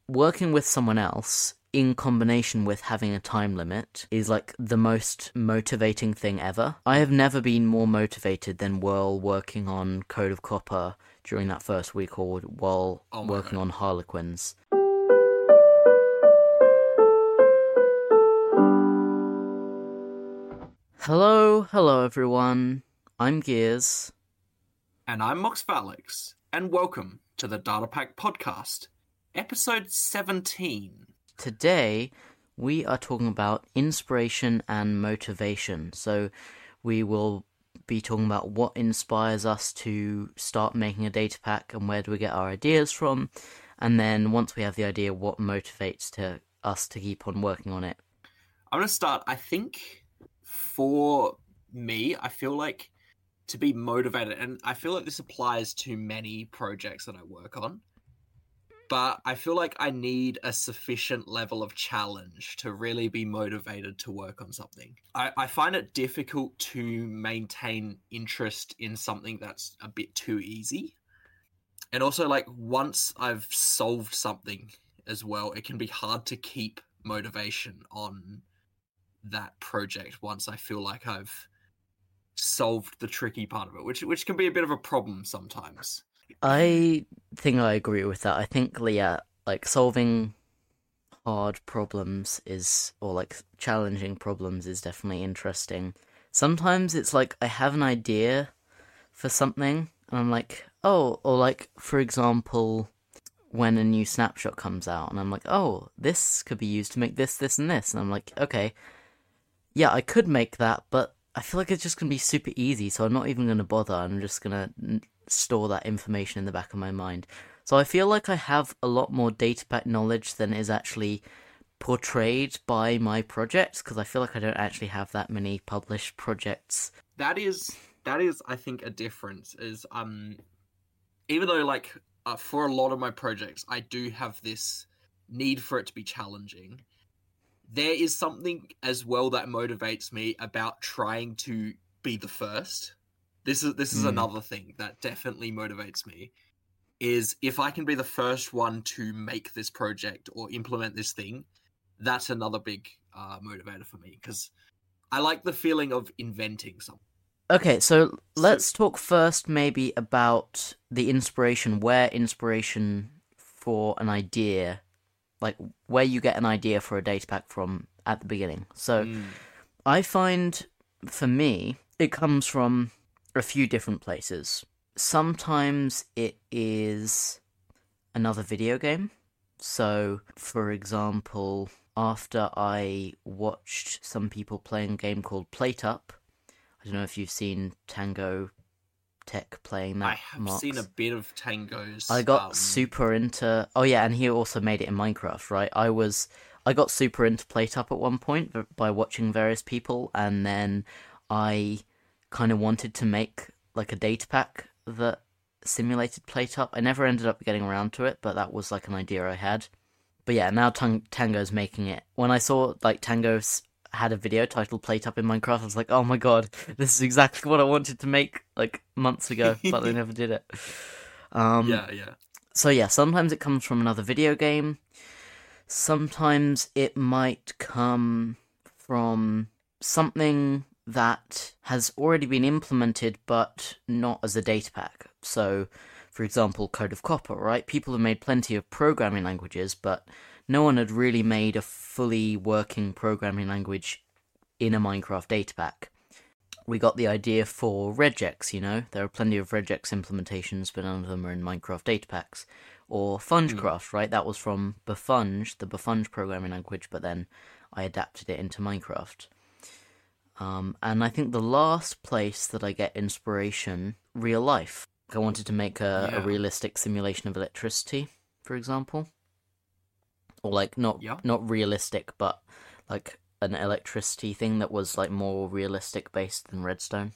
working with someone else in combination with having a time limit is like the most motivating thing ever. I have never been more motivated than while working on Code of Copper during that first week, or while Oh my working god. on Harlequins. Hello everyone. I'm Gears. And I'm Mox Valix, and welcome to the Data Pack Podcast, episode 17. Today, we are talking about inspiration and motivation. So, we will be talking about what inspires us to start making a data pack and where do we get our ideas from. And then, once we have the idea, what motivates us to keep on working on it. I'm going to start. I think for me, I feel like to be motivated, and I feel like this applies to many projects that I work on, but I feel like I need a sufficient level of challenge to really be motivated to work on something. I find it difficult to maintain interest in something that's a bit too easy. And also, like, once I've solved something as well, it can be hard to keep motivation on that project once I feel like I've solved the tricky part of it, which can be a bit of a problem sometimes. I think I agree with that. I think, yeah, like solving hard problems or like challenging problems is definitely interesting. Sometimes it's like I have an idea for something and I'm like, oh, or like for example, when a new snapshot comes out and I'm like, oh, this could be used to make this, this, and this, and I'm like, okay, yeah, I could make that, but I feel like it's just gonna be super easy, so I'm not even gonna bother. I'm just gonna store that information in the back of my mind. So I feel like I have a lot more data pack knowledge than is actually portrayed by my projects, because I feel like I don't actually have that many published projects. That is I think a difference is even though like for a lot of my projects I do have this need for it to be challenging, there is something as well that motivates me about trying to be the first. This is Mm. another thing that definitely motivates me, is if I can be the first one to make this project or implement this thing, that's another big motivator for me, because I like the feeling of inventing something. Okay, so So let's talk first maybe about the inspiration, where inspiration for an idea, like where you get an idea for a data pack from at the beginning. So mm, I find for me, it comes from a few different places. Sometimes it is another video game. So, for example, after I watched some people playing a game called Plate Up, I don't know if you've seen Tango Tech playing I that, have seen a Marks. bit of I Tango's. got super into. Oh yeah, and he also made it in Minecraft, right? I got super into Plate Up at one point by watching various people, and then I kind of wanted to make like a data pack that simulated Plate Up. I never ended up getting around to it, but that was like an idea I had. But yeah, now Tango's making it. When I saw like Tango's had a video titled Plate Up in Minecraft, I was like, oh my god, this is exactly what I wanted to make like months ago, but I never did it. Um, Yeah, yeah. so yeah, sometimes it comes from another video game. Sometimes it might come from something that has already been implemented, but not as a data pack. So, for example, Code of Copper, right? People have made plenty of programming languages, but no one had really made a fully working programming language in a Minecraft data pack. We got the idea for regex, you know? There are plenty of regex implementations, but none of them are in Minecraft data packs. Or Mm. Fungecraft, right? That was from Bufunge, the Bufunge programming language, but then I adapted it into Minecraft. And I think the last place that I get inspiration, real life. I wanted to make a Yeah, realistic simulation of electricity, for example. Or like yeah. not realistic, but like an electricity thing that was like more realistic based than Redstone.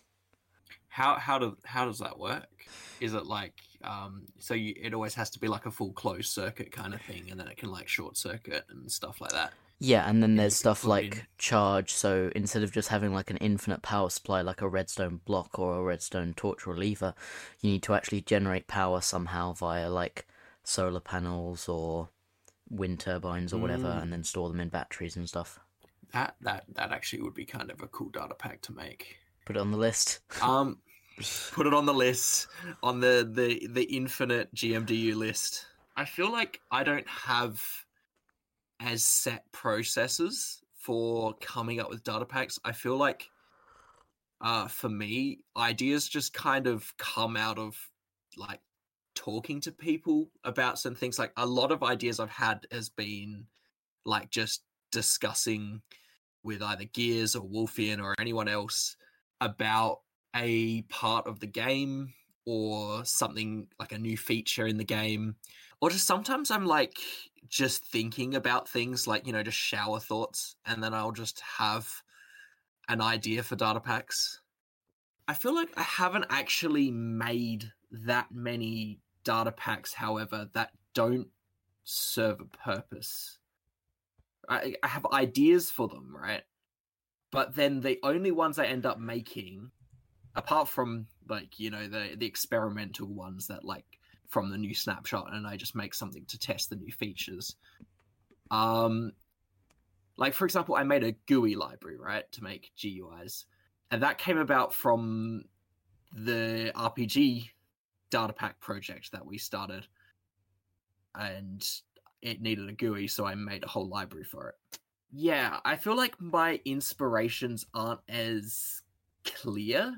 How does that work? Is it like so it always has to be like a full closed circuit kind of thing, and then it can like short circuit and stuff like that, Yeah, and then and there's you can stuff put it in. like charge, so instead of just having like an infinite power supply like a redstone block or a redstone torch or lever, you need to actually generate power somehow via like solar panels or wind turbines or whatever, and then store them in batteries and stuff. That actually would be kind of a cool data pack to make. Put it on the list. Put it on the list, on the infinite GMDU list. I feel like I don't have as set processes for coming up with data packs. I feel like for me, ideas just kind of come out of like talking to people about some things. Like a lot of ideas I've had has been like just discussing with either Gears or Wolfian or anyone else about a part of the game or something like a new feature in the game. Or just sometimes I'm like just thinking about things like, you know, just shower thoughts, and then I'll just have an idea for data packs. I feel like I haven't actually made that many data packs, however, that don't serve a purpose. I have ideas for them, right? But then the only ones I end up making, apart from like, you know, the experimental ones that like from the new snapshot, and I just make something to test the new features. Like for example, I made a GUI library, right, to make GUIs, and that came about from the RPG data pack project that we started, and it needed a GUI, so I made a whole library for it. Yeah, I feel like my inspirations aren't as clear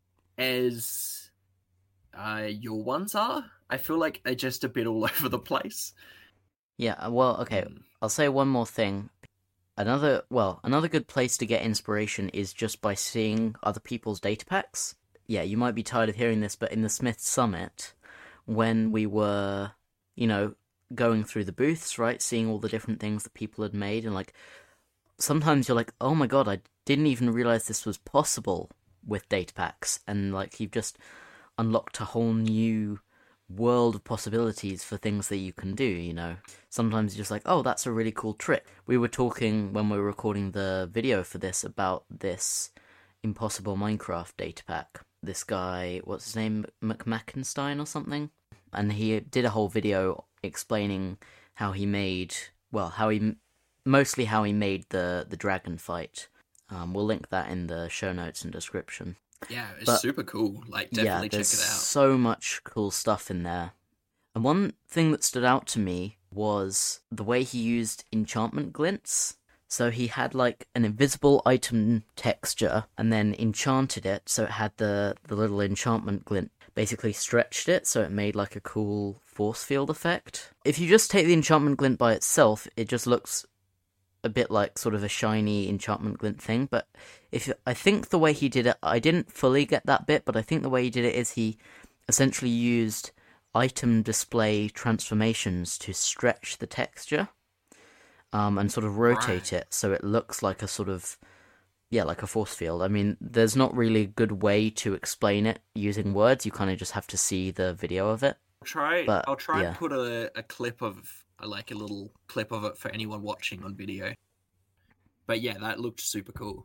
as your ones are. I feel like they're just a bit all over the place. Yeah, well, okay. I'll say one more thing. Another good place to get inspiration is just by seeing other people's data packs. Yeah, you might be tired of hearing this, but in the Smith Summit, when we were, you know, going through the booths, right, seeing all the different things that people had made, and like, sometimes you're like, oh my god, I didn't even realize this was possible with data packs, and like, you've just unlocked a whole new world of possibilities for things that you can do, you know. Sometimes you're just like, oh, that's a really cool trick. We were talking when we were recording the video for this about this Impossible Minecraft data pack. This guy, what's his name, McMackenstein or something? And he did a whole video explaining how he made, well, mostly how he made the dragon fight. We'll link that in the show notes and description. Yeah, it's super cool. Like, definitely check it out. So much cool stuff in there. And one thing that stood out to me was the way he used enchantment glints. So he had like an invisible item texture and then enchanted it so it had the little enchantment glint. Basically stretched it so it made like a cool force field effect. If you just take the enchantment glint by itself, it just looks a bit like sort of a shiny enchantment glint thing, but I think the way he did it, I didn't fully get that bit, but I think the way he did it is he essentially used item display transformations to stretch the texture, and sort of rotate it so it looks like a sort of, yeah, like a force field. I mean, there's not really a good way to explain it using words, you kind of just have to see the video of it. I'll try and put a clip of, like a little clip of it for anyone watching on video. But yeah, that looked super cool.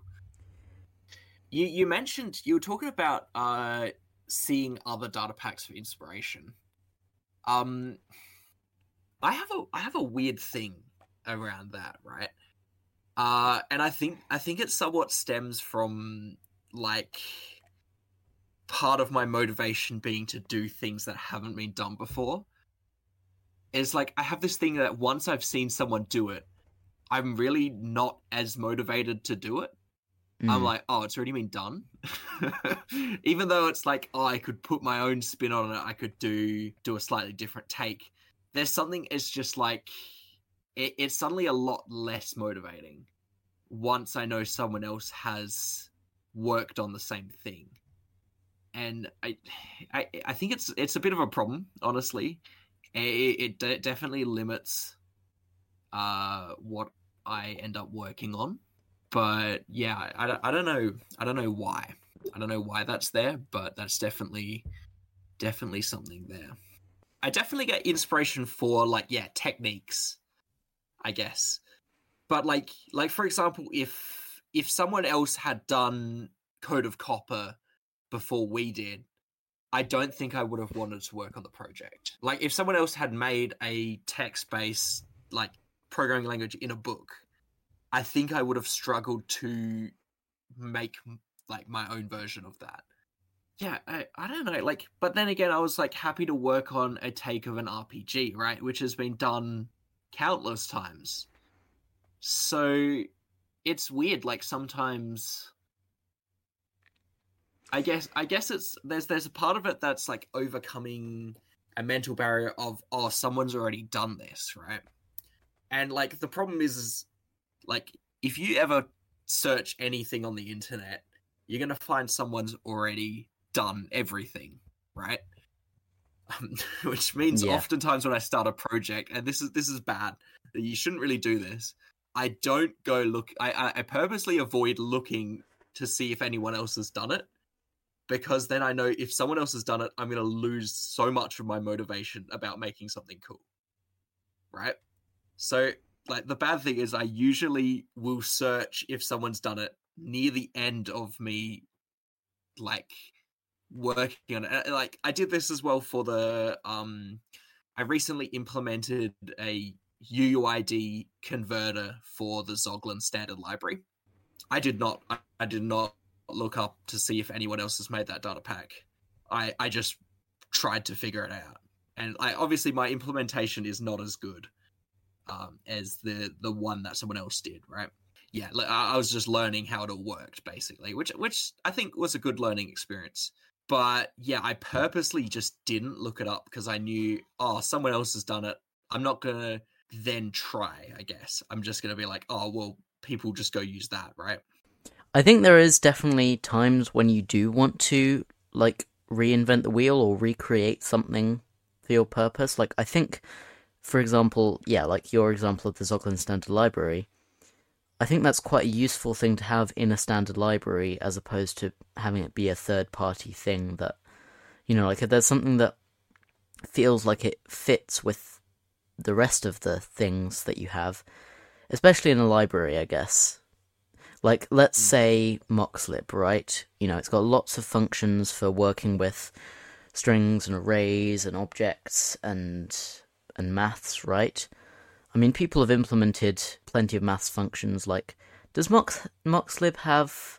You mentioned, you were talking about seeing other data packs for inspiration. I have a weird thing around that, right? And I think it somewhat stems from like part of my motivation being to do things that haven't been done before. Is like, I have this thing that once I've seen someone do it, I'm really not as motivated to do it. I'm like, oh, it's already been done. Even though it's like, oh, I could put my own spin on it, I could do a slightly different take. There's something, it's just like, it's suddenly a lot less motivating once I know someone else has worked on the same thing. And I think it's a bit of a problem, honestly. It definitely limits what I end up working on. But yeah, I don't know why. I don't know why that's there, but that's definitely something there. I definitely get inspiration for like, yeah, techniques, I guess. But like for example, if someone else had done Code of Copper before we did, I don't think I would have wanted to work on the project. Like, if someone else had made a text-based like programming language in a book, I think I would have struggled to make like my own version of that. Yeah, I don't know, like, but then again, I was like happy to work on a take of an RPG, right, which has been done countless times. So it's weird, like sometimes I guess it's there's a part of it that's like overcoming a mental barrier of, oh, someone's already done this, right? And like the problem is like if you ever search anything on the internet, you're gonna find someone's already done everything, right? Which means Yeah. oftentimes when I start a project, and this is bad, you shouldn't really do this. I don't go look. I purposely avoid looking to see if anyone else has done it, because then I know if someone else has done it, I'm going to lose so much of my motivation about making something cool, right? So, like, the bad thing is I usually will search if someone's done it near the end of me, like, working on it. Like, I did this as well for the, I recently implemented a UUID converter for the Zoglin Standard Library. I did not look up to see if anyone else has made that data pack. I just tried to figure it out, and obviously my implementation is not as good as the one that someone else did, right? Yeah, I was just learning how it all worked basically, which I think was a good learning experience. But yeah, I purposely just didn't look it up because I knew, oh, someone else has done it. I'm not gonna then try. I guess I'm just gonna be like, oh well, people just go use that, right? I think there is definitely times when you do want to, like, reinvent the wheel or recreate something for your purpose. Like, I think, for example, yeah, like your example of the Zoglin Standard Library, I think that's quite a useful thing to have in a standard library as opposed to having it be a third-party thing that, like if there's something that feels like it fits with the rest of the things that you have, especially in a library, I guess. Like, let's say Moxlib, right? It's got lots of functions for working with strings and arrays and objects and maths, right? I mean, people have implemented plenty of maths functions. Like, does Moxlib have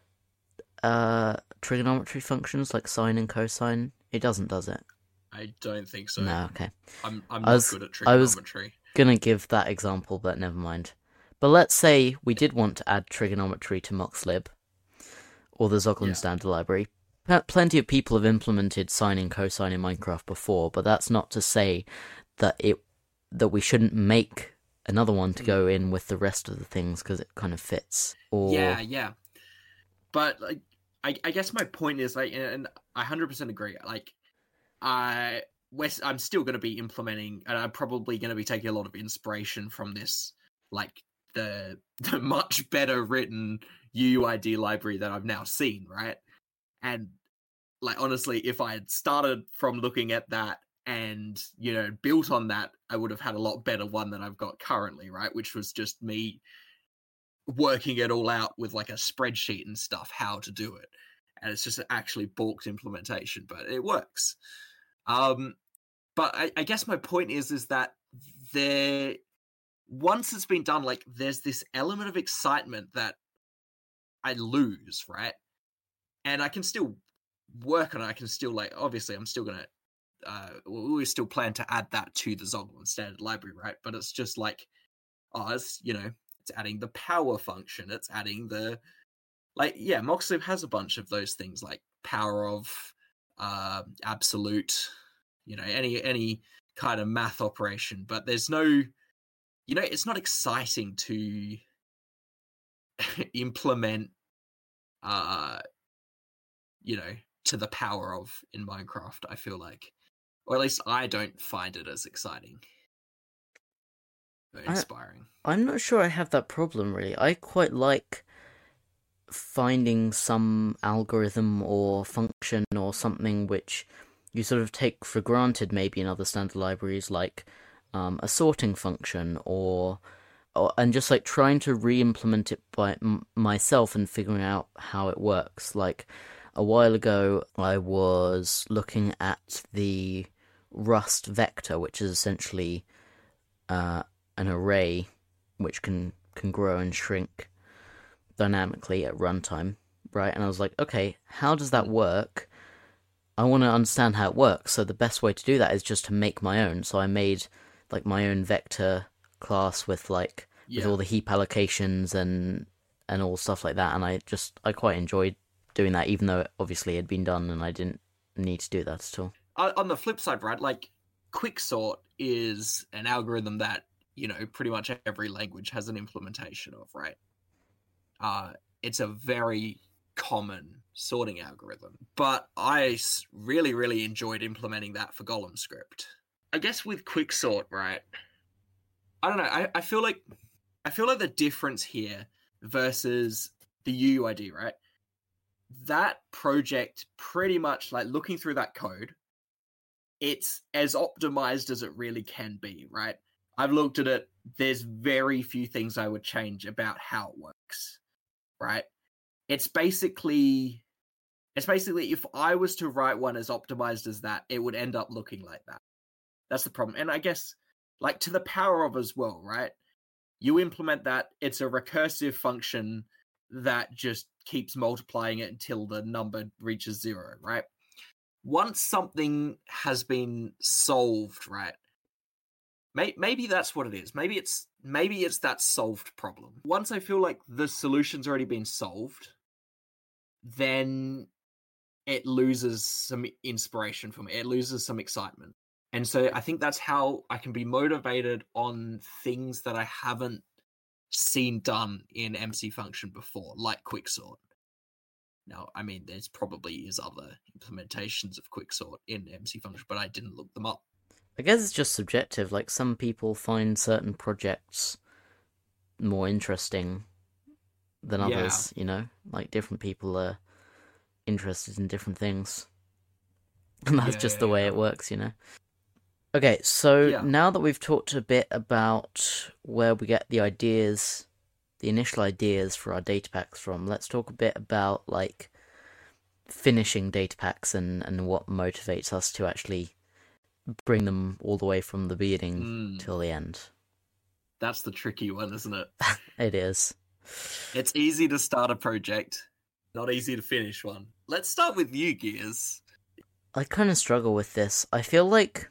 trigonometry functions like sine and cosine? It doesn't, does it? I don't think so. No, okay. I'm not good at trigonometry. I was gonna give that example, but never mind. But let's say we did want to add trigonometry to Moxlib, or the Zoglin Standard Library. Plenty of people have implemented sine and cosine in Minecraft before, but that's not to say that we shouldn't make another one to go in with the rest of the things because it kind of fits. Or Yeah. But like, I guess my point is, like, and I 100% agree. Like, I'm still going to be implementing, and I'm probably going to be taking a lot of inspiration from this, like the much better written UUID library that I've now seen, right? And like, honestly, if I had started from looking at that and built on that, I would have had a lot better one than I've got currently, right? Which was just me working it all out with like a spreadsheet and stuff, how to do it, and it's just actually balked implementation, but it works. But I guess my point is that there, once it's been done, like, there's this element of excitement that I lose, right? And I can still work on it. I can still, like, obviously I'm still gonna we still plan to add that to the Zoglin Standard Library, right? But it's just like, oh, it's adding the power function, it's adding the, like, yeah, Moxlib has a bunch of those things like power of absolute, any kind of math operation, but there's no, it's not exciting to implement to the power of in Minecraft, I feel like. Or at least I don't find it as exciting or inspiring. I'm not sure I have that problem, really. I quite like finding some algorithm or function or something which you sort of take for granted maybe in other standard libraries, like a sorting function and just like trying to re-implement it by myself and figuring out how it works. Like, a while ago I was looking at the Rust vector, which is essentially an an array which can grow and shrink dynamically at runtime, right? And I was like, okay, how does that work? I want to understand how it works. So the best way to do that is just to make my own. So I made like my own vector class with with all the heap allocations and all stuff like that. And I quite enjoyed doing that, even though it obviously had been done and I didn't need to do that at all. On the flip side, right? Like quicksort is an algorithm that, pretty much every language has an implementation of, right? It's a very common sorting algorithm, but I really, really enjoyed implementing that for Golem script. I guess with quicksort, right? I don't know. I feel like the difference here versus the UUID, right? That project pretty much, like, looking through that code, it's as optimized as it really can be, right? I've looked at it. There's very few things I would change about how it works, right? It's basically if I was to write one as optimized as that, it would end up looking like that. That's the problem. And I guess, like, to the power of as well, right? You implement that, it's a recursive function that just keeps multiplying it until the number reaches 0, right? Once something has been solved, right? Maybe that's what it is. Maybe it's that solved problem. Once I feel like the solution's already been solved, then it loses some inspiration for me. It loses some excitement. And so I think that's how I can be motivated on things that I haven't seen done in MC Function before, like quicksort. Now, I mean, there's probably is other implementations of quicksort in MC Function, but I didn't look them up. I guess it's just subjective. Like, some people find certain projects more interesting than others, Like, different people are interested in different things. And that's just the way it works, Okay, so now that we've talked a bit about where we get the ideas, the initial ideas for our data packs from, let's talk a bit about, like, finishing data packs and what motivates us to actually bring them all the way from the beginning till the end. That's the tricky one, isn't it? It is. It's easy to start a project, not easy to finish one. Let's start with you, Gears. I kind of struggle with this. I feel like...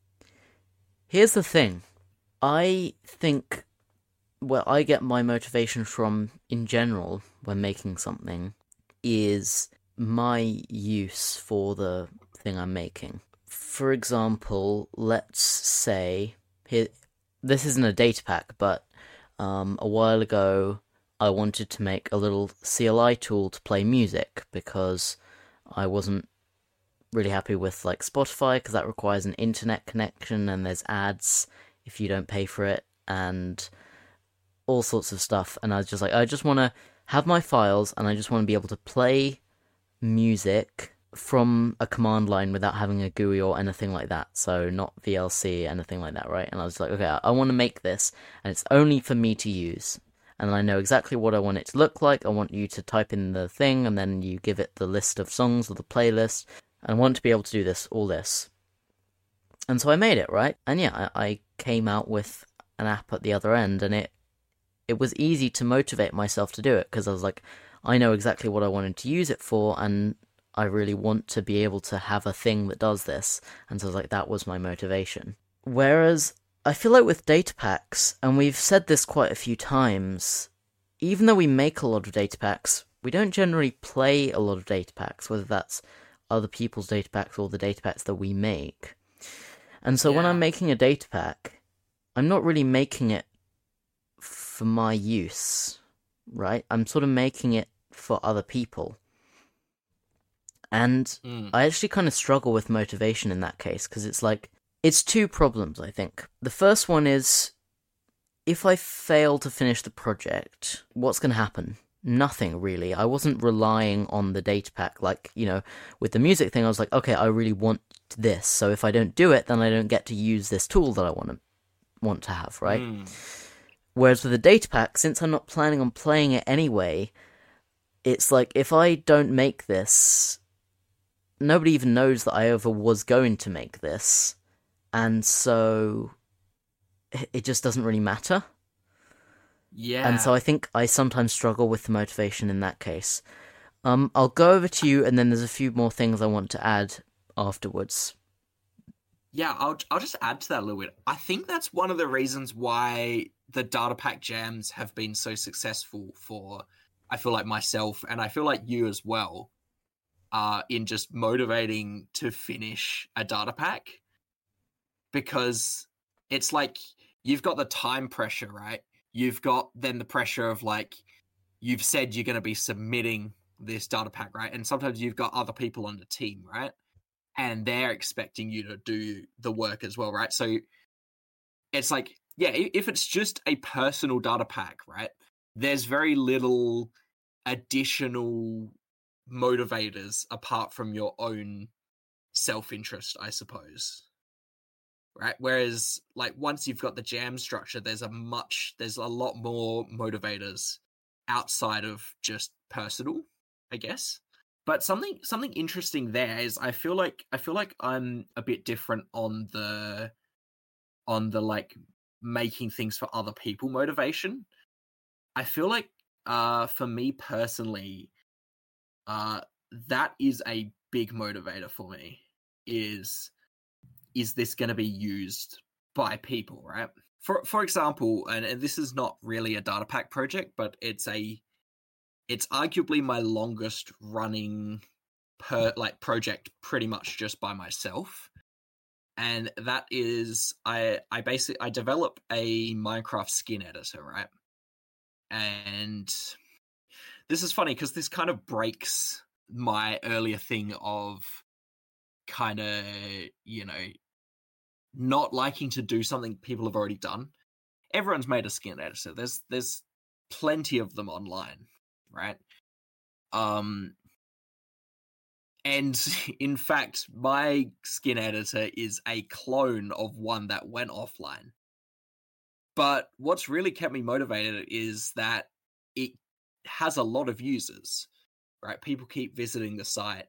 Here's the thing. I think where I get my motivation from, in general, when making something, is my use for the thing I'm making. For example, let's say... This isn't a data pack, but a while ago I wanted to make a little CLI tool to play music, because I wasn't really happy with, like, Spotify, because that requires an internet connection and there's ads if you don't pay for it and all sorts of stuff. And I was just like, I just want to have my files and I just want to be able to play music from a command line without having a GUI or anything like that. So not VLC, anything like that, right? And I was like, okay, I want to make this and it's only for me to use. And I know exactly what I want it to look like. I want you to type in the thing and then you give it the list of songs or the playlist. I want to be able to do all this. And so I made it, right? And yeah, I came out with an app at the other end, and it was easy to motivate myself to do it, because I was like, I know exactly what I wanted to use it for, and I really want to be able to have a thing that does this. And so I was like, that was my motivation. Whereas, I feel like with data packs, and we've said this quite a few times, even though we make a lot of data packs, we don't generally play a lot of data packs, whether that's other people's data packs or the data packs that we make. And so when I'm making a data pack, I'm not really making it for my use, right? I'm sort of making it for other people. And I actually kind of struggle with motivation in that case, because it's like, it's two problems, I think. The first one is, if I fail to finish the project, what's going to happen? Nothing, really. I wasn't relying on the data pack. Like, with the music thing, I was like, okay, I really want this. So if I don't do it, then I don't get to use this tool that I want to have, right? Whereas with the data pack, since I'm not planning on playing it anyway, it's like, if I don't make this, nobody even knows that I ever was going to make this. And so it just doesn't really matter. And so Yeah. I think I sometimes struggle with the motivation in that case. I'll go over to you, and then there's a few more things I want to add afterwards. Yeah, I'll just add to that a little bit. I think that's one of the reasons why the data pack jams have been so successful for, I feel like, myself, and I feel like you as well, in just motivating to finish a data pack, because it's like you've got the time pressure, right? You've got then the pressure of like you've said you're going to be submitting this data pack, right? And sometimes you've got other people on the team, right? And they're expecting you to do the work as well, right? So it's like, yeah, if it's just a personal data pack, right? There's very little additional motivators apart from your own self-interest, I suppose. Right? Whereas like once you've got the jam structure, there's a lot more motivators outside of just personal, I guess. But something interesting there is I feel like I'm a bit different on the like making things for other people motivation. I feel like for me personally, uh that is a big motivator for me. Is this going to be used by people, right? For example, and this is not really a data pack project, but it's arguably my longest running project pretty much just by myself. And that is I develop a Minecraft skin editor, right? And this is funny because this kind of breaks my earlier thing of kind of, you know, not liking to do something people have already done. Everyone's made a skin editor. There's plenty of them online, right? Um and in fact, my skin editor is a clone of one that went offline. But what's really kept me motivated is that it has a lot of users, right? People keep visiting the site.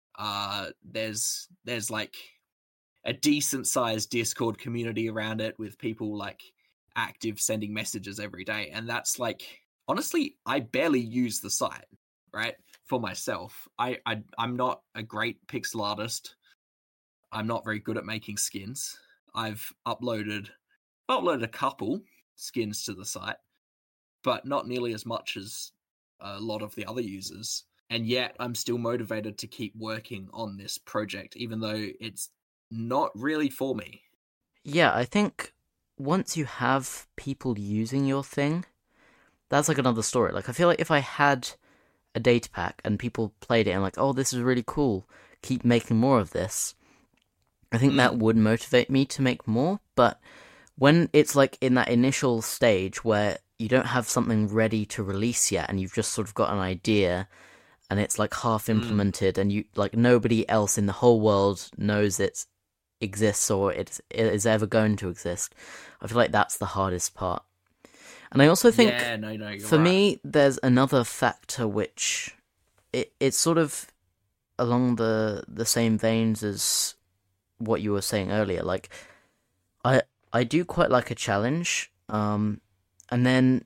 There's like a decent sized Discord community around it with people like active sending messages every day. And that's like, honestly, I barely use the site, right? For myself. I'm not a great pixel artist. I'm not very good at making skins. I've uploaded a couple skins to the site, but not nearly as much as a lot of the other users. And yet I'm still motivated to keep working on this project, even though it's not really for me. Yeah, I think once you have people using your thing, that's like another story. Like, I feel like if I had a data pack and people played it and like, oh, this is really cool, keep making more of this, I think that would motivate me to make more. But when it's like in that initial stage where you don't have something ready to release yet and you've just sort of got an idea and it's like half implemented and you like nobody else in the whole world knows it exists or it is ever going to exist, I feel like that's the hardest part. And I also think Yeah, no, you're for right. me there's another factor which it's sort of along the same veins as what you were saying earlier. Like I I do quite like a challenge, and then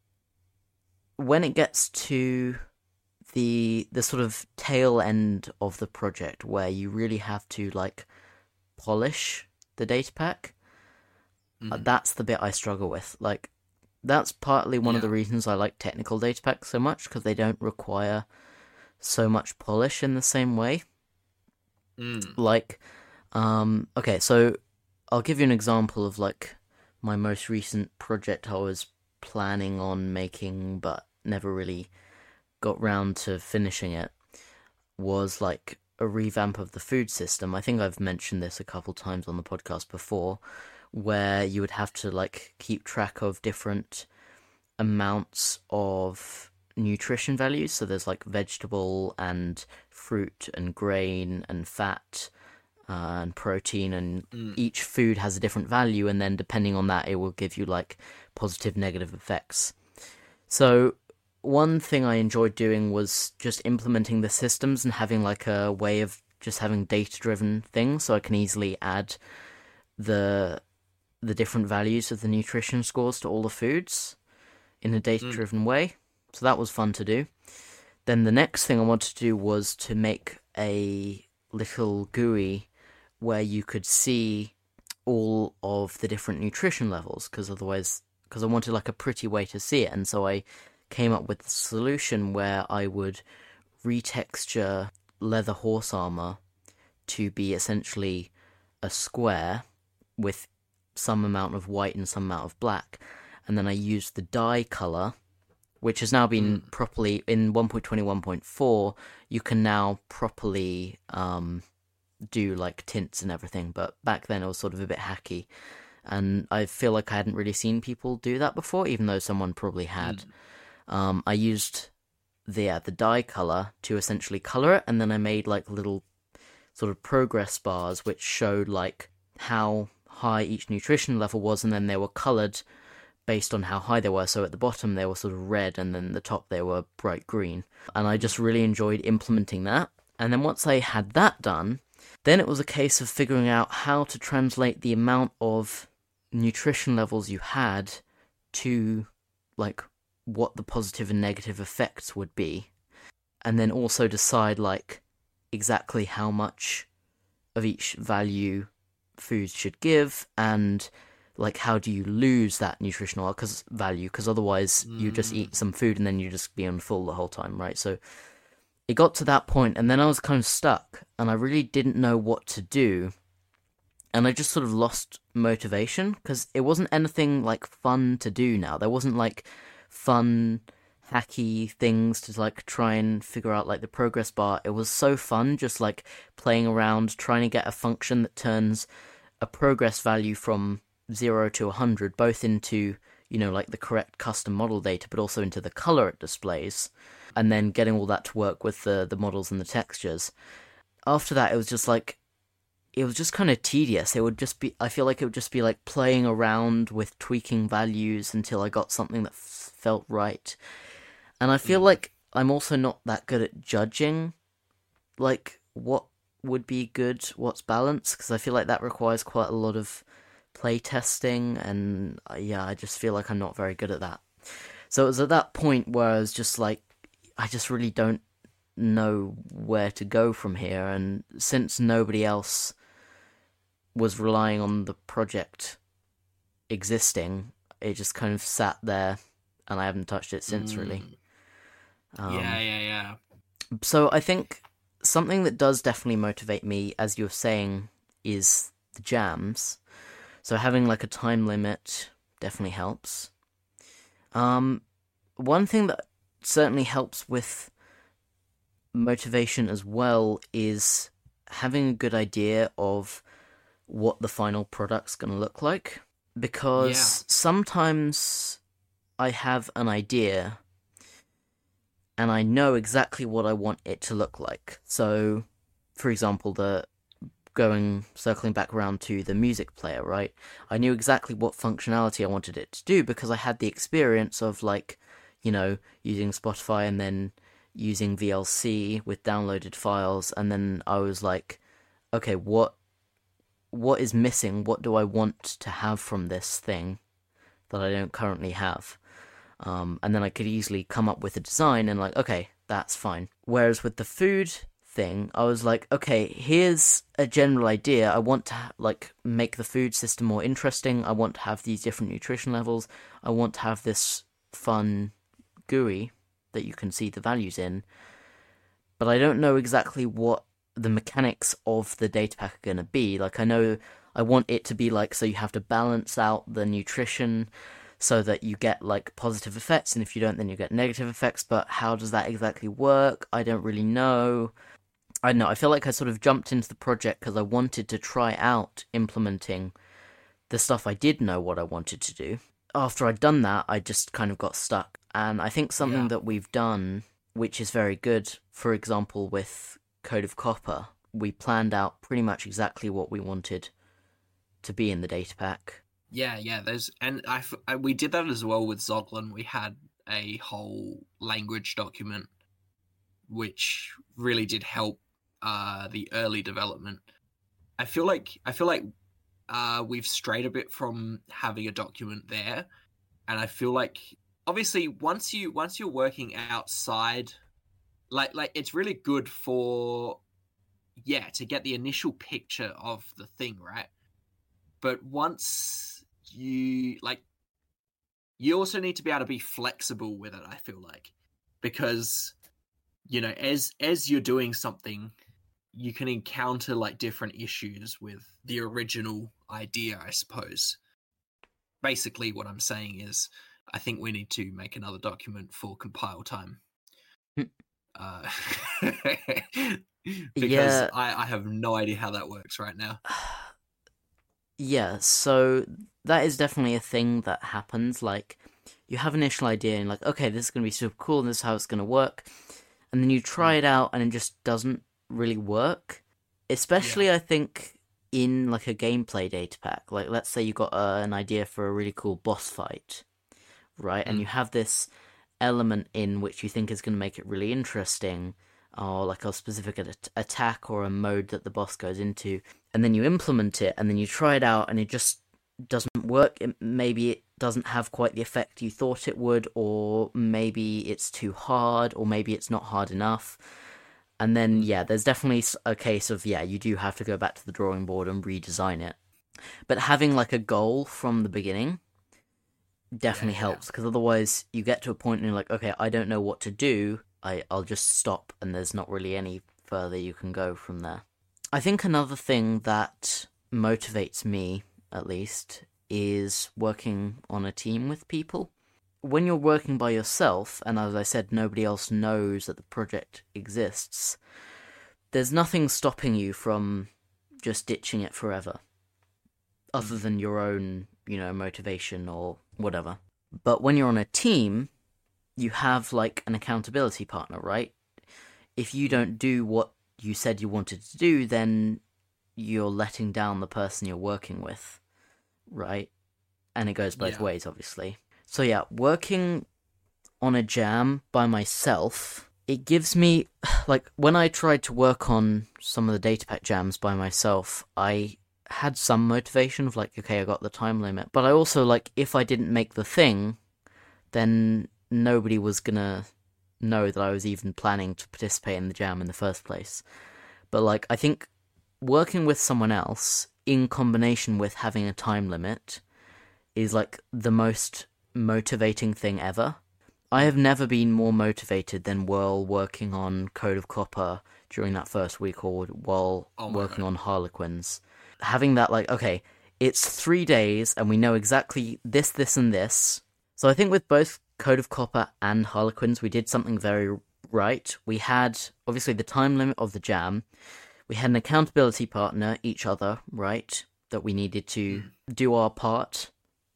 when it gets to the sort of tail end of the project where you really have to like polish the data pack, Mhm. that's the bit I struggle with. Like that's partly one of the Yeah. reasons I like technical data packs so much because they don't require so much polish in the same way. Mm. Like, okay, so I'll give you an example of like my most recent project I was planning on making but never really got round to finishing it was like a revamp of the food system. I think I've mentioned this a couple times on the podcast before, where you would have to like keep track of different amounts of nutrition values. So there's like vegetable and fruit and grain and fat and protein, and Mm. each food has a different value, and then depending on that, it will give you like positive, negative effects. So one thing I enjoyed doing was just implementing the systems and having like a way of just having data driven things so I can easily add the the different values of the nutrition scores to all the foods in a data-driven way. So that was fun to do. Then the next thing I wanted to do was to make a little GUI where you could see all of the different nutrition levels, because I wanted like a pretty way to see it. And so I came up with a solution where I would retexture leather horse armor to be essentially a square with some amount of white and some amount of black. And then I used the dye color, which has now been properly in 1.21.4. You can now properly do like tints and everything, but back then it was sort of a bit hacky, and I feel like I hadn't really seen people do that before, even though someone probably had. I used the dye color to essentially color it, and then I made like little sort of progress bars which showed like how high each nutrition level was, and then they were colored based on how high they were. So at the bottom they were sort of red, and then the top they were bright green. And I just really enjoyed implementing that. And then once I had that done, then it was a case of figuring out how to translate the amount of nutrition levels you had to like what the positive and negative effects would be. And then also decide like exactly how much of each value foods should give, and like how do you lose that nutritional value, because otherwise you just eat some food and then you just be on full the whole time, right? So it got to that point, and then I was kind of stuck, and I really didn't know what to do, and I just sort of lost motivation, because it wasn't anything like fun to do now. There wasn't like fun hacky things to like try and figure out like the progress bar. It was so fun just like playing around, trying to get a function that turns a progress value from 0 to 100 both into, you know, like the correct custom model data, but also into the color it displays, and then getting all that to work with the models and the textures. After that, it was just kind of tedious. I feel like it would just be like playing around with tweaking values until I got something that felt right. And I feel like I'm also not that good at judging, like, what would be good, what's balanced, because I feel like that requires quite a lot of play testing, and yeah, I just feel like I'm not very good at that. So it was at that point where I was just like, I just really don't know where to go from here, and since nobody else was relying on the project existing, it just kind of sat there, and I haven't touched it since, really. Yeah. So I think something that does definitely motivate me, as you were saying, is the jams. So having like a time limit definitely helps. One thing that certainly helps with motivation as well is having a good idea of what the final product's going to look like. Because sometimes I have an idea and I know exactly what I want it to look like. So, for example, circling back around to the music player, right? I knew exactly what functionality I wanted it to do because I had the experience of, like, you know, using Spotify and then using VLC with downloaded files, and then I was like, okay, what is missing? What do I want to have from this thing that I don't currently have? And then I could easily come up with a design and like, okay, that's fine. Whereas with the food thing, I was like, okay, here's a general idea. I want to like make the food system more interesting. I want to have these different nutrition levels. I want to have this fun GUI that you can see the values in. But I don't know exactly what the mechanics of the data pack are going to be. Like, I know I want it to be like, so you have to balance out the nutrition so that you get like positive effects, and if you don't, then you get negative effects. But how does that exactly work? I don't really know. I don't know. I feel like I sort of jumped into the project because I wanted to try out implementing the stuff I did know what I wanted to do. After I'd done that, I just kind of got stuck. And I think something that we've done, which is very good, for example, with Code of Copper, we planned out pretty much exactly what we wanted to be in the data pack. Yeah. We did that as well with Zoglin. We had a whole language document, which really did help the early development. I feel like we've strayed a bit from having a document there, and I feel like obviously once you're working outside, like it's really good for to get the initial picture of the thing, right? But once you also need to be able to be flexible with it, I feel like, because as you're doing something, you can encounter like different issues with the original idea, I suppose. Basically what I'm saying is I think we need to make another document for compile time. uh, because Yeah. I have no idea how that works right now. Yeah, so that is definitely a thing that happens. Like, you have an initial idea and like, okay, this is going to be super cool and this is how it's going to work. And then you try it out and it just doesn't really work. Especially, I think, in like a gameplay data pack. Like, let's say you got an idea for a really cool boss fight, right? And you have this element in which you think is going to make it really interesting, or like a specific attack or a mode that the boss goes into, and then you implement it, and then you try it out, and it just doesn't work. Maybe it doesn't have quite the effect you thought it would, or maybe it's too hard, or maybe it's not hard enough. And then, there's definitely a case of, you do have to go back to the drawing board and redesign it. But having like a goal from the beginning definitely helps, because otherwise you get to a point and you're like, okay, I don't know what to do. I'll just stop, and there's not really any further you can go from there. I think another thing that motivates me, at least, is working on a team with people. When you're working by yourself, and as I said, nobody else knows that the project exists, there's nothing stopping you from just ditching it forever, other than your own, motivation or whatever. But when you're on a team, you have like an accountability partner, right? If you don't do what you said you wanted to do, then you're letting down the person you're working with, right? And it goes both ways, obviously. So working on a jam by myself, it gives me, like, when I tried to work on some of the datapack jams by myself, I had some motivation of like, okay, I got the time limit. But I also, like, if I didn't make the thing, then nobody was gonna know that I was even planning to participate in the jam in the first place. But, like, I think working with someone else in combination with having a time limit is, like, the most motivating thing ever. I have never been more motivated than while working on Code of Copper during that first week, or while working on Harlequins. Having that, like, okay, it's 3 days and we know exactly this, this, and this. So I think with both Code of Copper and Harlequins, we did something very right. We had, obviously, the time limit of the jam. We had an accountability partner, each other, right? That we needed to do our part,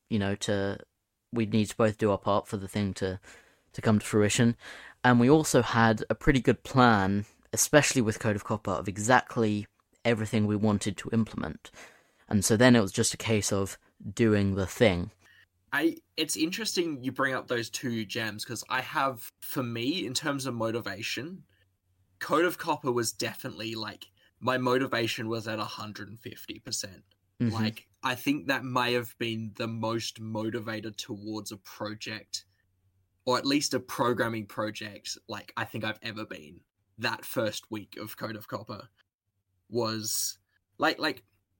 we'd need to both do our part for the thing to come to fruition. And we also had a pretty good plan, especially with Code of Copper, of exactly everything we wanted to implement. And so then it was just a case of doing the thing. It's interesting you bring up those two jams, because I have, for me, in terms of motivation, Code of Copper was definitely, like, my motivation was at 150%. Like, I think that may have been the most motivated towards a project, or at least a programming project, like, I think I've ever been. That first week of Code of Copper was, like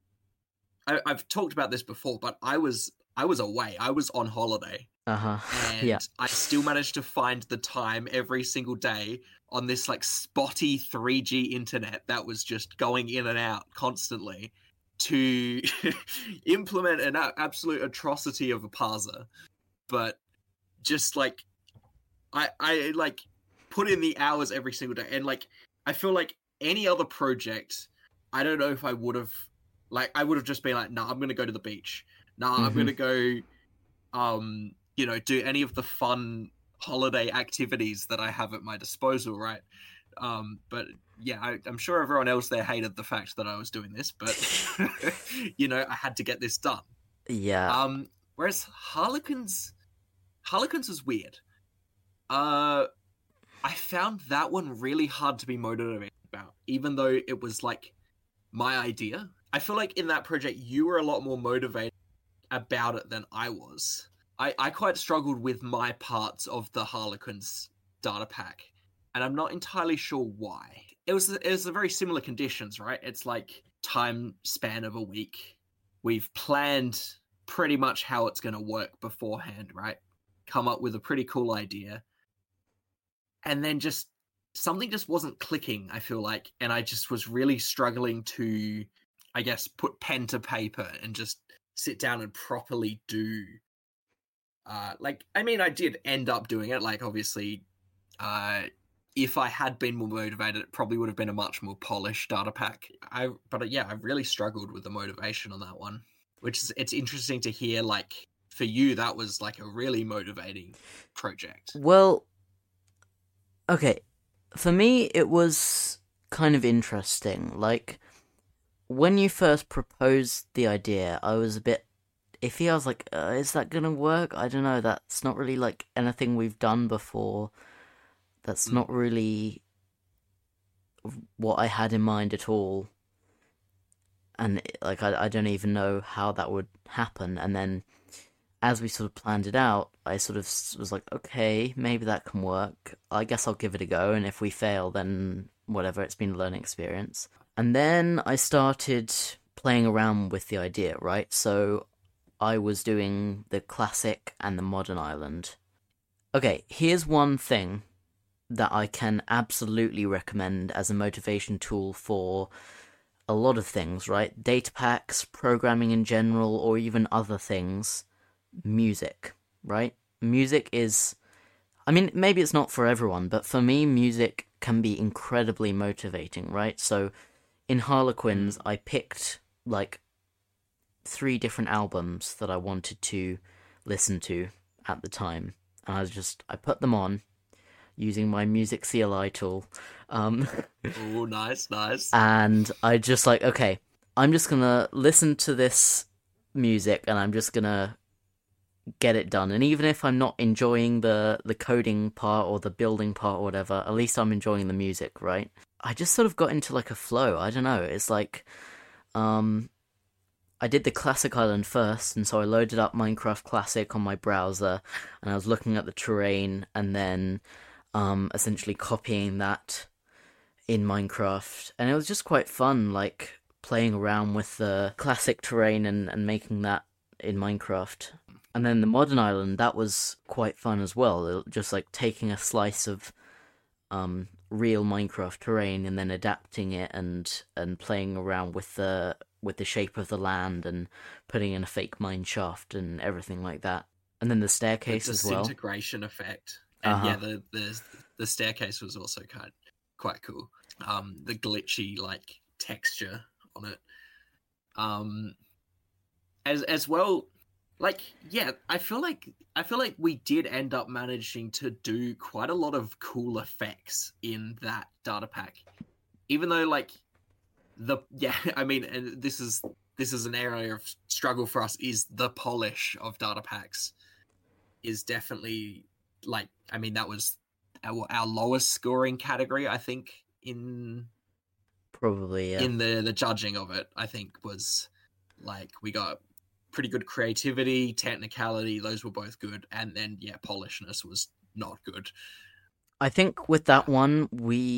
I've talked about this before, but I was away. I was on holiday. And I still managed to find the time every single day on this, like, spotty 3G internet that was just going in and out constantly to implement an absolute atrocity of a parser. But just, like, I like put in the hours every single day, and, like, I feel like any other project, I don't know if I would have, like, I would have just been like, nah, I'm gonna go to the beach. Nah, I'm gonna go do any of the fun holiday activities that I have at my disposal, right? But yeah, I'm sure everyone else there hated the fact that I was doing this, but I had to get this done. Yeah. Whereas Harlequins was weird. I found that one really hard to be motivated about, even though it was, like, my idea. I feel like in that project you were a lot more motivated about it than I was. I quite struggled with my parts of the Harlequins data pack, and I'm not entirely sure why. It was a very similar conditions, right? It's like time span of a week. We've planned pretty much how it's going to work beforehand, right? Come up with a pretty cool idea, and then just something just wasn't clicking, I feel like, and I just was really struggling to, I guess, put pen to paper and just sit down and properly do. I did end up doing it. Like, obviously, if I had been more motivated, it probably would have been a much more polished data pack. I really struggled with the motivation on that one, which is, it's interesting to hear. Like, for you, that was like a really motivating project. Well, okay, for me, it was kind of interesting. Like, when you first proposed the idea, I was a bit iffy. I was like, is that gonna work? I don't know. That's not really like anything we've done before. That's not really what I had in mind at all. And like, I don't even know how that would happen. And then, as we sort of planned it out, I sort of was like, okay, maybe that can work. I guess I'll give it a go. And if we fail, then whatever. It's been a learning experience. And then I started playing around with the idea, right? So I was doing the classic and the modern island. Okay, here's one thing that I can absolutely recommend as a motivation tool for a lot of things, right? Data packs, programming in general, or even other things. Music, right? Music is... I mean, maybe it's not for everyone, but for me, music can be incredibly motivating, right? So in Harlequins, I picked, like, 3 different albums that I wanted to listen to at the time. And I put them on using my music CLI tool. Oh, nice. And I just like, okay, I'm just gonna listen to this music and I'm just gonna get it done. And even if I'm not enjoying the coding part or the building part or whatever, at least I'm enjoying the music, right? I just sort of got into like a flow. I don't know. It's like, I did the Classic Island first, and so I loaded up Minecraft Classic on my browser, and I was looking at the terrain, and then essentially copying that in Minecraft, and it was just quite fun, like playing around with the classic terrain and making that in Minecraft. And then the modern island, that was quite fun as well, just like taking a slice of real Minecraft terrain and then adapting it and playing around with the shape of the land and putting in a fake mine shaft and everything like that. And then the staircase as well. Disintegration effect. And the staircase was also quite cool. The glitchy like texture on it. As well, like, yeah, I feel like we did end up managing to do quite a lot of cool effects in that data pack. Even though like and this is an area of struggle for us, is the polish of data packs is definitely like, I mean, that was our lowest scoring category, I think, in probably, yeah. In the judging of it, I think was like we got pretty good creativity, technicality, those were both good, and then polishness was not good. I think with that one,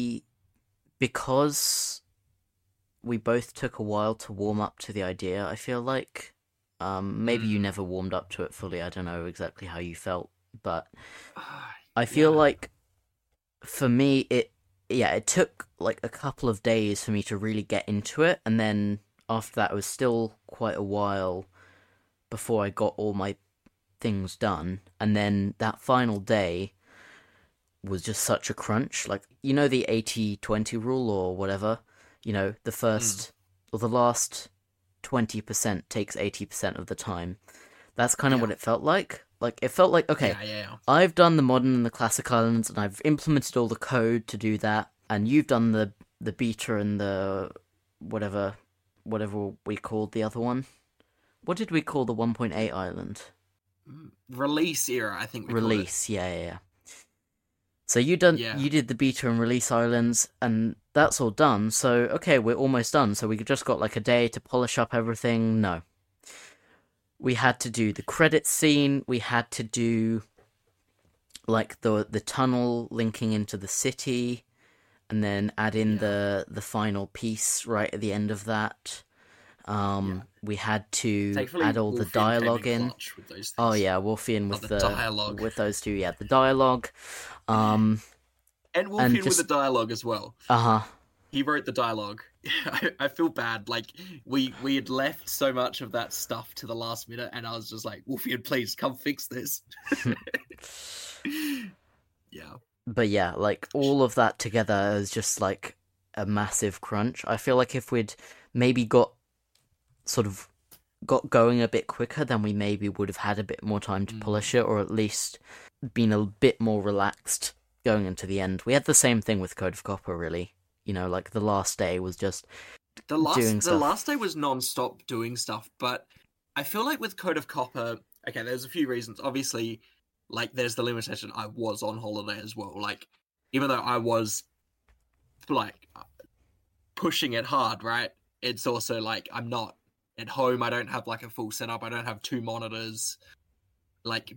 because we both took a while to warm up to the idea, I feel like. Maybe you never warmed up to it fully, I don't know exactly how you felt, but I feel like for me, it took like a couple of days for me to really get into it, and then after that it was still quite a while before I got all my things done, and then that final day was just such a crunch. Like, you know, the 80-20 rule or whatever, you know, the first or the last 20% takes 80% of the time. That's kind of what it felt like. Like, it felt like, okay, I've done the modern and the classic islands, and I've implemented all the code to do that, and you've done the beta and the whatever we called the other one. What did we call the 1.8 island? Release era, I think we Release, yeah. So Yeah. you did the beta and release islands, and that's all done. So okay, we're almost done. So we just got like a day to polish up everything. No, we had to do the credit scene. We had to do like the tunnel linking into the city, and then add in Yeah. the final piece right at the end of that. Yeah. We had to Thankfully, add all the Wolfian came dialogue in in. clutch with those Oh things. yeah, Wolfian Oh, the dialogue. with those two, yeah, the dialogue. Um And and Wolfian with the just dialogue as well. uh-huh. He wrote the dialogue. I feel bad. Like we had left so much of that stuff to the last minute, and I was just like, Wolfian, please come fix this. Yeah. But yeah, like all of that together is just like a massive crunch. I feel like if we'd maybe sort of got going a bit quicker, then we maybe would have had a bit more time to polish it, or at least been a bit more relaxed going into the end. We had the same thing with Code of Copper, really. You know, like the last day was just doing The stuff. last day was non-stop doing stuff, but I feel like with Code of Copper, okay, there's a few reasons. Obviously, like there's the limitation. I was on holiday as well. Like even though I was like pushing it hard, right? It's also like I'm not at home. I don't have like a full setup. I don't have two monitors. Like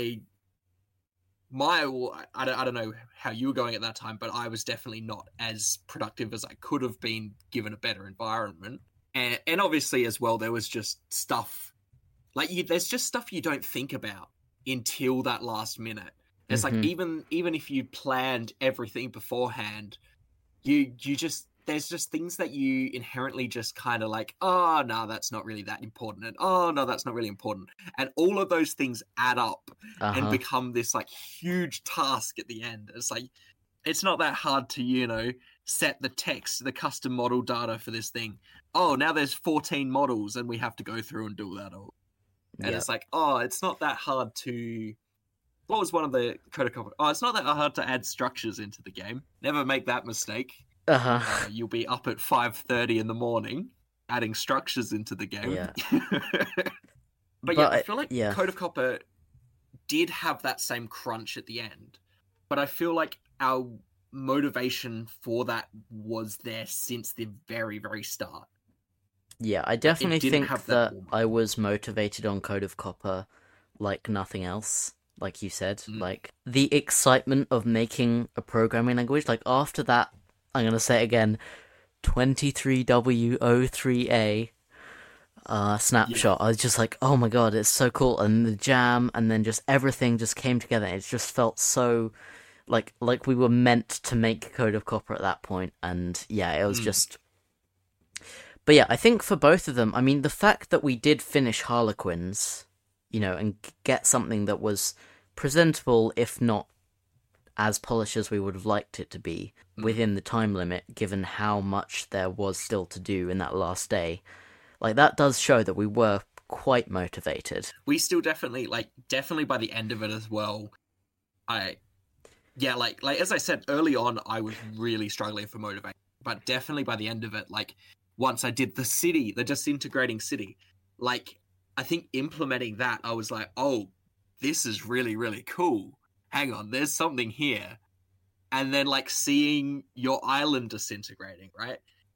my I don't know how you were going at that time, but I was definitely not as productive as I could have been given a better environment. And obviously as well, there was just stuff like there's just stuff you don't think about until that last minute. It's like even if you planned everything beforehand, you just there's just things that you inherently just kind of like, oh no, that's not really that important, and oh no, that's not really important, and all of those things add up and Uh-huh. become this like huge task at the end. It's like it's not that hard to set the text, the custom model data for this thing. Oh, now there's 14 models and we have to go through and do that all. And Yeah. it's like, oh, it's not that hard to what was one of the code? Oh, it's not that hard to add structures into the game. Never make that mistake. Uh-huh. You'll be up at 5:30 in the morning adding structures into the game. Yeah. But yeah, I But feel like yeah. Code of Copper did have that same crunch at the end, but I feel like our motivation for that was there since the very, very start. Yeah, I Like it definitely didn't think have that that warm up. I was motivated on Code of Copper like nothing else, like you said. Like the excitement of making a programming language, like after that, I'm gonna say it again, 23W03A Yeah. snapshot. I was just like, oh my god, it's so cool. And the jam, and then just everything just came together. It just felt so like we were meant to make Code of Copper at that point. And yeah, it was just. But yeah, I think for both of them, I mean, the fact that we did finish Harlequins, and get something that was presentable, if not as polished as we would have liked it to be, within the time limit, given how much there was still to do in that last day, like that does show that we were quite motivated. We still definitely by the end of it as well. I yeah, like as I said early on, I was really struggling for motivation, but definitely by the end of it, like once I did the city, the disintegrating city, like I think implementing that, I was like, oh, this is really really cool. Hang on, there's something here, and then like seeing your island disintegrating, right?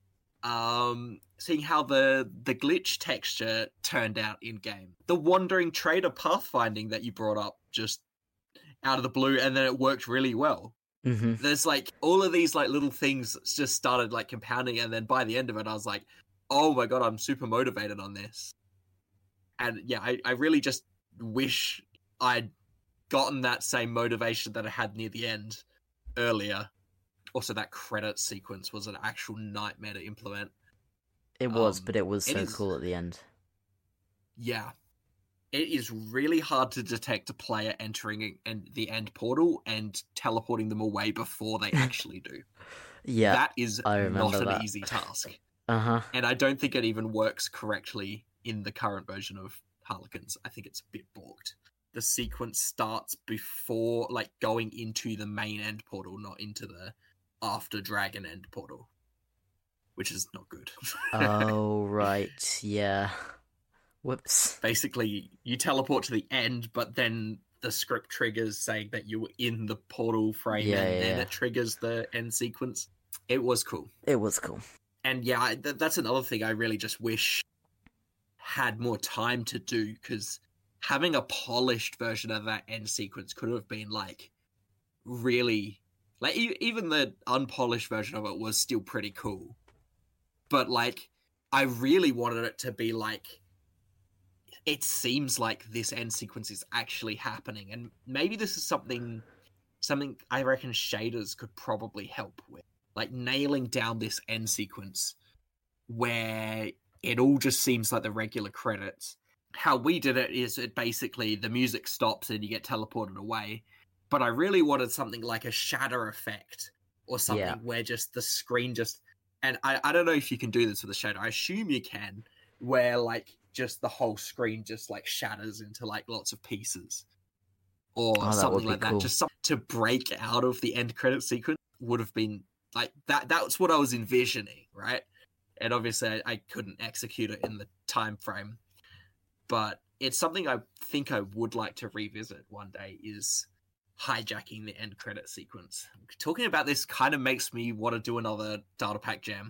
Seeing how the glitch texture turned out in game, the wandering trader pathfinding that you brought up just out of the blue, and then it worked really well. Mm-hmm. There's like all of these like little things just started like compounding, and then by the end of it, I was like, oh my god, I'm super motivated on this. And yeah, I really just wish I'd gotten that same motivation that I had near the end earlier. Also, that credit sequence was an actual nightmare to implement. It was, but it was It so is, cool at the end. yeah, it is really hard to detect a player entering the end portal and teleporting them away before they actually do. Yeah, That is I not remember an that. easy task. Uh-huh. And I don't think it even works correctly in the current version of Harlequins. I think it's a bit balked. The sequence starts before, like, going into the main end portal, not into the after Dragon end portal, which is not good. Oh, right, yeah. Whoops. Basically, you teleport to the end, but then the script triggers saying that you were in the portal frame, Yeah, and then yeah. it triggers the end sequence. It was cool. It was cool. And yeah, that's another thing I really just wish had more time to do, because having a polished version of that end sequence could have been like really, like, even the unpolished version of it was still pretty cool, but like I really wanted it to be like, it seems like this end sequence is actually happening, and maybe this is something I reckon shaders could probably help with, like nailing down this end sequence where it all just seems like the regular credits. How we did it is it basically, the music stops and you get teleported away. But I really wanted something like a shatter effect or something where just the screen just... And I don't know if you can do this with a shader. I assume you can, where like just the whole screen just like shatters into like lots of pieces. Or something like that. Just something to break out of the end credit sequence would have been like that. That's what I was envisioning, right? And obviously I couldn't execute it in the time frame, but it's something I think I would like to revisit one day, is hijacking the end credit sequence. Talking about this kind of makes me want to do another data pack jam.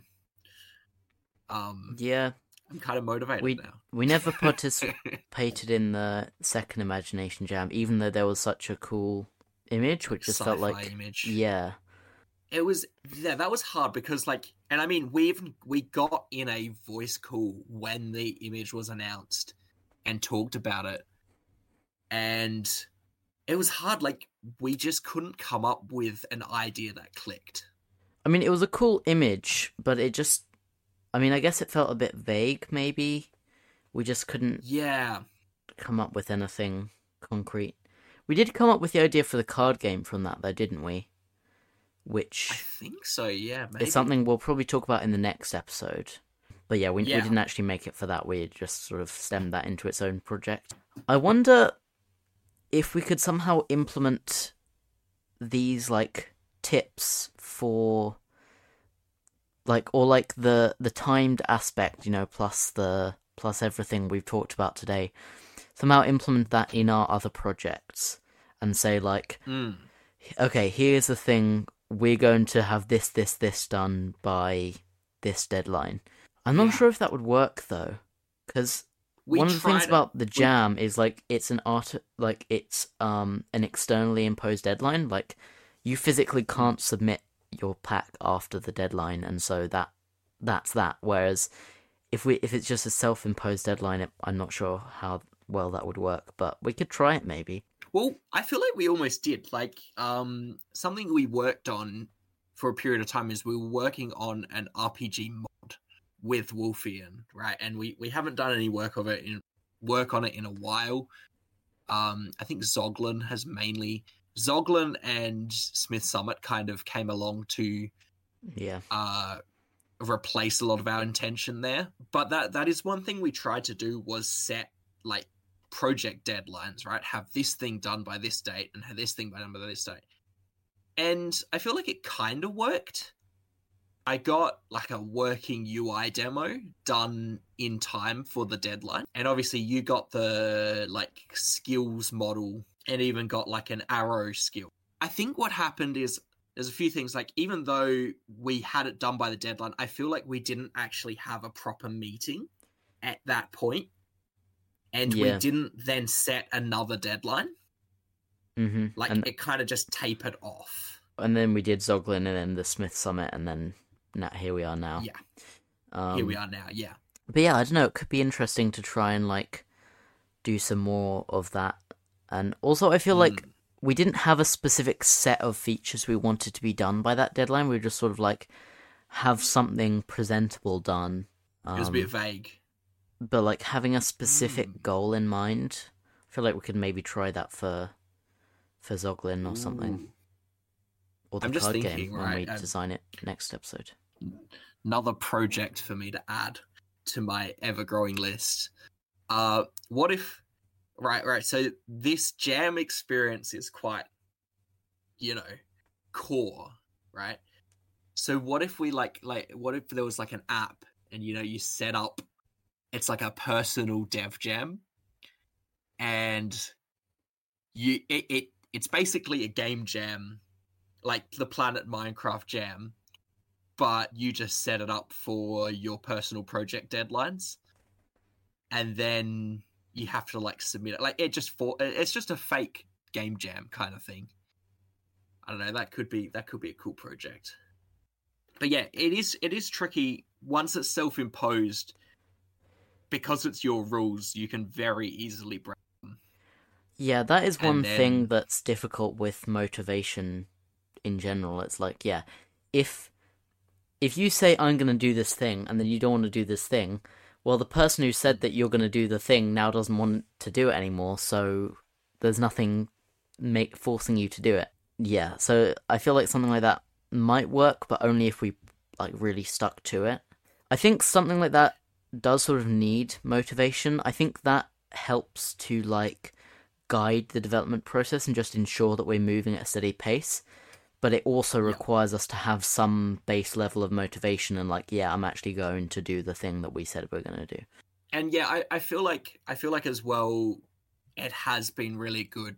Yeah, I'm kind of motivated now. We never participated in the second Imagination Jam, even though there was such a cool image, which just felt like image. Yeah. It was, yeah, that was hard because like, and I mean, we got in a voice call when the image was announced and talked about it, and it was hard. Like, we just couldn't come up with an idea that clicked. I mean, it was a cool image, but it just, I mean, I guess it felt a bit vague, maybe. We just couldn't come up with anything concrete. We did come up with the idea for the card game from that, though, didn't we? Which I think so, yeah. Maybe. It's something we'll probably talk about in the next episode. But yeah, we didn't actually make it for that. We just sort of stemmed that into its own project. I wonder if we could somehow implement these like tips for like, or like the timed aspect, you know, plus everything we've talked about today. Somehow implement that in our other projects and say like, okay, here's the thing. We're going to have this done by this deadline. I'm not sure if that would work though, because one of the things about the jam is like it's an an externally imposed deadline. Like, you physically can't submit your pack after the deadline, and so that's that. Whereas if it's just a self-imposed deadline, I'm not sure how well that would work, but we could try it maybe. Well, I feel like we almost did. Like, something we worked on for a period of time is we were working on an RPG mod with Wolfian, right? And we haven't done any work on it in a while. I think Zoglin and Smith Summit kind of came along to replace a lot of our intention there. But that is one thing we tried to do, was set like project deadlines, right? Have this thing done by this date and have this thing done by this date. And I feel like it kind of worked. I got like a working UI demo done in time for the deadline. And obviously you got the like skills model and even got like an arrow skill. I think what happened is there's a few things, like even though we had it done by the deadline, I feel like we didn't actually have a proper meeting at that point. And we didn't then set another deadline. Mm-hmm. Like, it kind of just tapered off. And then we did Zoglin and then the Smith Summit, and then here we are now. Yeah. Here we are now, yeah. But yeah, I don't know, it could be interesting to try and, like, do some more of that. And also, I feel like we didn't have a specific set of features we wanted to be done by that deadline. We were just sort of, like, have something presentable done. It was a bit vague. But, like, having a specific goal in mind, I feel like we could maybe try that for Zoglin or something. Or the card game when we design it next episode. Another project for me to add to my ever-growing list. What if... Right, so this jam experience is quite, core, right? So what if we, what if there was, like, an app and, you set up... It's like a personal dev jam, and it's basically a game jam, like the Planet Minecraft jam, but you just set it up for your personal project deadlines, and then you have to like submit it. Like it's just a fake game jam kind of thing. I don't know. That could be a cool project. But yeah, it is tricky once it's self-imposed, because it's your rules. You can very easily break them. Yeah, that is one And thing then that's difficult with motivation in general. It's like, yeah, if you say I'm going to do this thing and then you don't want to do this thing, well, the person who said that you're going to do the thing now doesn't want to do it anymore, so there's nothing forcing you to do it. Yeah, so I feel like something like that might work, but only if we like really stuck to it. I think something like that does sort of need motivation. I think that helps to like guide the development process and just ensure that we're moving at a steady pace. But it also requires us to have some base level of motivation and like, yeah, I'm actually going to do the thing that we said we're going to do. And yeah, I feel like as well, it has been really good,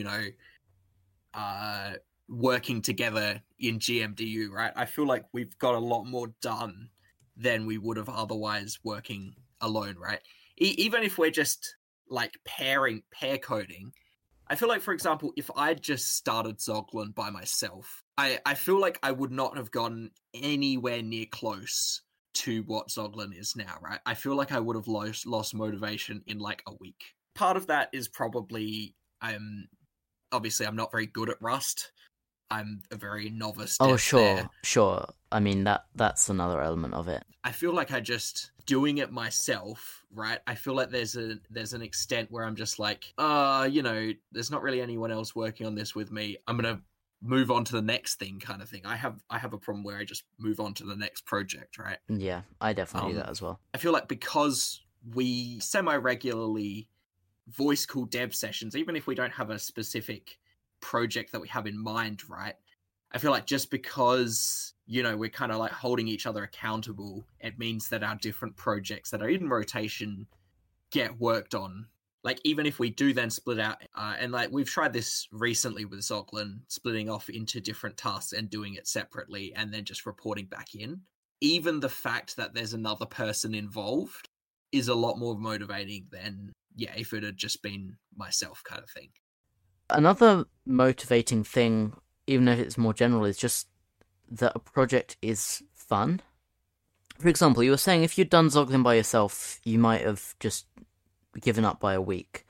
working together in GMDU, right? I feel like we've got a lot more done than we would have otherwise working alone, right? Even if we're just like pair coding, I feel like, for example, if I'd just started Zoglin by myself, I feel like I would not have gotten anywhere near close to what Zoglin is now, right? I feel like I would have lost motivation in like a week. Part of that is probably obviously I'm not very good at Rust. I'm a very novice dev. Oh, sure, there. sure. I mean, that's another element of it. I feel like I just doing it myself, right? I feel like there's an extent where I'm just like, there's not really anyone else working on this with me. I'm gonna move on to the next thing, kind of thing. I have a problem where I just move on to the next project, right? Yeah, I definitely do that as well. I feel like because we semi-regularly voice call dev sessions, even if we don't have a specific project that we have in mind, right? I feel like just because, we're kind of like holding each other accountable, it means that our different projects that are in rotation get worked on. Like, even if we do then split out, and like we've tried this recently with Zoglin, splitting off into different tasks and doing it separately and then just reporting back in. Even the fact that there's another person involved is a lot more motivating than, if it had just been myself kind of thing. Another motivating thing, even if it's more general, is just that a project is fun. For example, you were saying if you'd done Zoglin by yourself, you might have just given up by a week.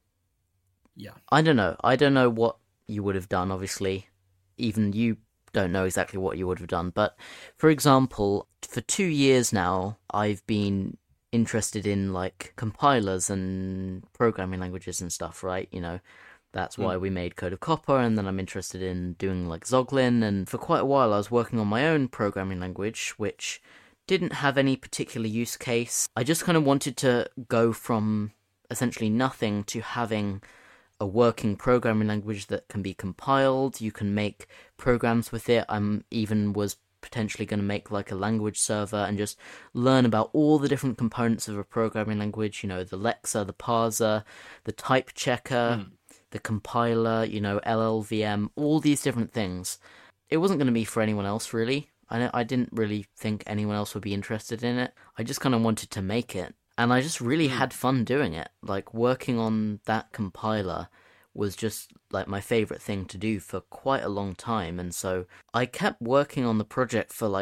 Yeah. I don't know. I don't know what you would have done, obviously. Even you don't know exactly what you would have done. But, for example, for 2 years now, I've been interested in, like, compilers and programming languages and stuff, right? That's why we made Code of Copper, and then I'm interested in doing like Zoglin, and for quite a while I was working on my own programming language, which didn't have any particular use case. I just kind of wanted to go from essentially nothing to having a working programming language that can be compiled. You can make programs with it. I'm even was potentially going to make like a language server and just learn about all the different components of a programming language, the lexer, the parser, the type checker, the compiler, LLVM, all these different things. It wasn't going to be for anyone else, really. I didn't really think anyone else would be interested in it. I just kind of wanted to make it. And I just really had fun doing it. Like, working on that compiler was just, like, my favourite thing to do for quite a long time. And so I kept working on the project for,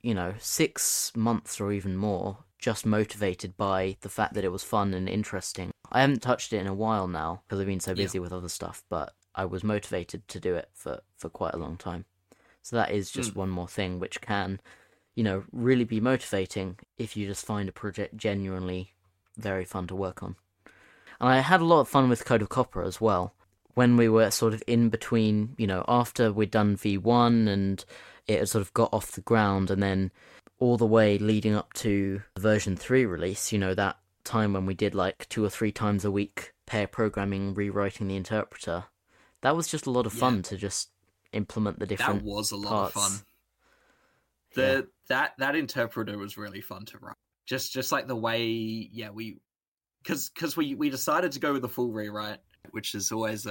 6 months or even more, just motivated by the fact that it was fun and interesting. I haven't touched it in a while now because I've been so busy with other stuff, but I was motivated to do it for quite a long time. So that is just one more thing which can, really be motivating if you just find a project genuinely very fun to work on. And I had a lot of fun with Code of Copper as well. When we were sort of in between, after we'd done V1 and it had sort of got off the ground, and then all the way leading up to the version 3 release, that time when we did like 2 or 3 times a week pair programming, rewriting the interpreter. That was just a lot of fun to just implement the different That was a lot parts. of fun. That interpreter was really fun to write. Just like the way, because we decided to go with a full rewrite, which is always a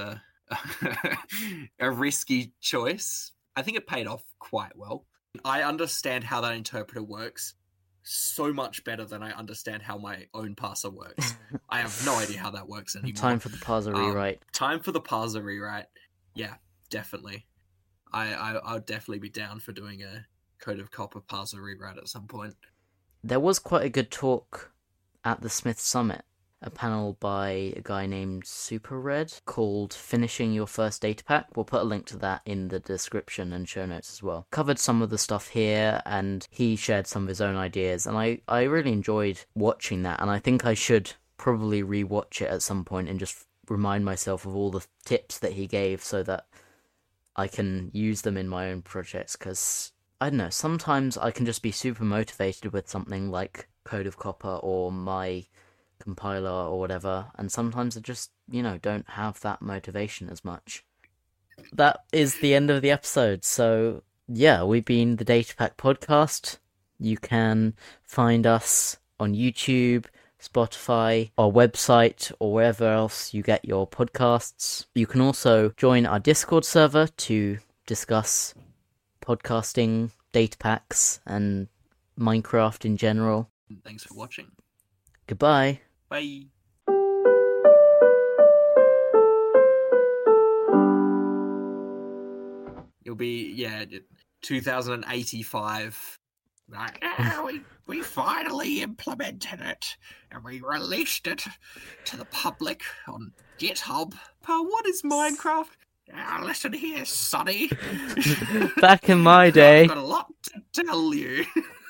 a risky choice. I think it paid off quite well. I understand how that interpreter works so much better than I understand how my own parser works. I have no idea how that works anymore. Time for the parser rewrite. Time for the parser rewrite. Yeah, definitely. I'll definitely be down for doing a Code of Copper parser rewrite at some point. There was quite a good talk at the Smith Summit, a panel by a guy named Super Red called Finishing Your First Data Pack. We'll put a link to that in the description and show notes as well. Covered some of the stuff here, and he shared some of his own ideas, and I really enjoyed watching that, and I think I should probably rewatch it at some point and just remind myself of all the tips that he gave so that I can use them in my own projects, because, I don't know, sometimes I can just be super motivated with something like Code of Copper or my compiler or whatever, and sometimes I just, don't have that motivation as much. That is the end of the episode, so yeah, we've been the Datapack Podcast. You can find us on YouTube, Spotify, our website, or wherever else you get your podcasts. You can also join our Discord server to discuss podcasting, data packs, and Minecraft in general. Thanks for watching. Goodbye. Bye. It'll be 2085. Like, we finally implemented it, and we released it to the public on GitHub. What is Minecraft? Listen here, Sonny. Back in my day. I've got a lot to tell you.